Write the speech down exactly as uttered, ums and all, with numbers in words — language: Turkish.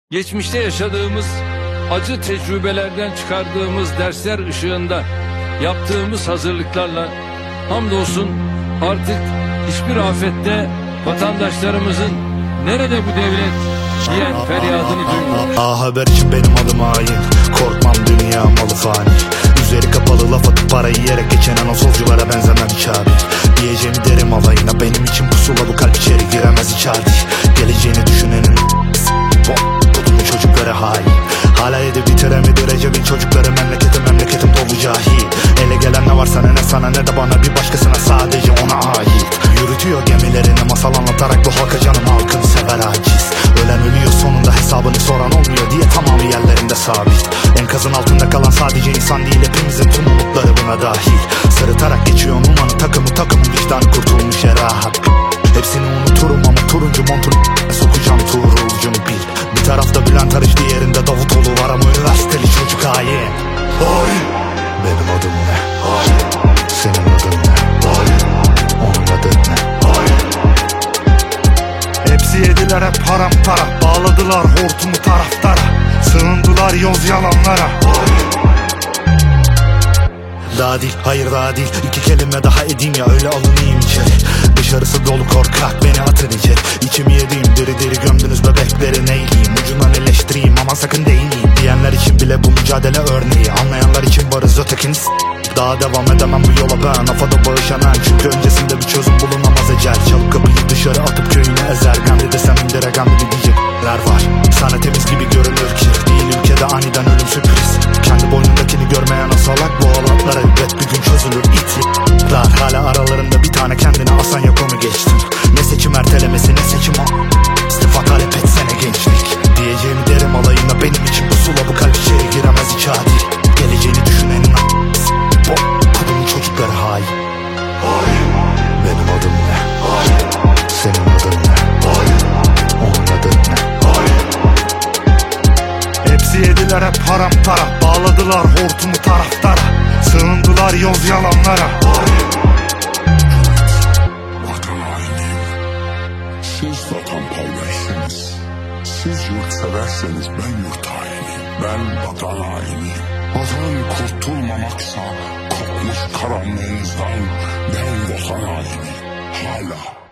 Geçmişte yaşadığımız acı tecrübelerden çıkardığımız dersler ışığında yaptığımız hazırlıklarla hamdolsun artık hiçbir afette vatandaşlarımızın "nerede bu devlet" diyen feryadını duymuyoruz. A haber için benim adım hain, korkmam dünya malı fani. Üzeri kapalı laf atıp parayı yiyerek geçinen o solculara benzemem hiç abi. Diyeceğimi derim alayına, benim için pusula bu kalp içeri giremez hiç hadi. Geleceğini düşünenin Bodrum çocukları hain. Hala yedi bitiremedi Recep'in çocukları, memleketi memleketim dolu cahil. Ele gelen ne varsa ne sana ne de bana, bir başkasına, sadece ona ait. Yürütüyor gemilerini masal anlatarak bu halka, canım halkını sever aciz. Ölen ölüyor sonunda, hesabını soran olmuyor diye tamamı yerlerinde sabit. Enkazın altında kalan sadece insan değil, hepimizin tüm umutları buna dahil. Sırıtarak geçiyor umanı takımı takımın vicdanı kurtulmuş ya rahat. Hepsini unuturum ama turuncu montun sokacağım Tuğrulcum bil. Bir tarafta Bülent Arıç, diğerinde Davutoğlu var ama üniversiteli çocuk hain. Hain. Benim adım ne? Hain. Senin adın ne? Hain. Onun adı ne? Hain. Hepsi yediler hep parampara, bağladılar hortumu taraftara, sığındılar yoz yalanlara. Hain. Daha değil, hayır daha değil, iki kelime daha edeyim ya öyle alınayım içeri. Dışarısı dolu korkak, beni atın içeri. İçimi yediğim diri diri gömdünüz bebekleri, neyleyim ucundan eleştireyim ama sakın değineyim diyenler için bile bu mücadele örneği. Anlayanlar için varız ötekiniz. Daha devam edemem bu yola ben, afada bağışamam. Çünkü öncesinde bir çözüm bulunamaz ecel. Çalıp kapıyı dışarı atıp köyünü ezer. Gandhi desem indire Gandhi diyecekler var. Sana temiz gibi görünür ki değil, ülkede aniden ölüm sürpriz. Kendi boynundakini görmeyen o salak, bu alatlar elbet bir gün çözülür itler. Hala aralarında bir tane kendine asan yok, onu geçtim. Ne seçim ertelemesi ne seçim o, istifa talep etsene gençlik. Diyeceğimi derim alayına, benim için pusula bu kalp içeri giremez hiç adil. Geleceğini düşünenin o kudumun çocukları hain. Hain. Benim adım ne? Hain. Senin adın ne? Hain. Onun adı ne? Hain. Hepsi yediler hep parampara, bağladılar hortumu taraftara, sığındılar yoz yalanlara. Hain. Vatan hainiyim. Siz vatanperversiniz. Siz yurt severseniz ben yurt hainiyim. Ben vatan hainiyim. Vatan kurtulmamaksa kopmuş karanlığınızdan ben vatan hainiyim. Hala.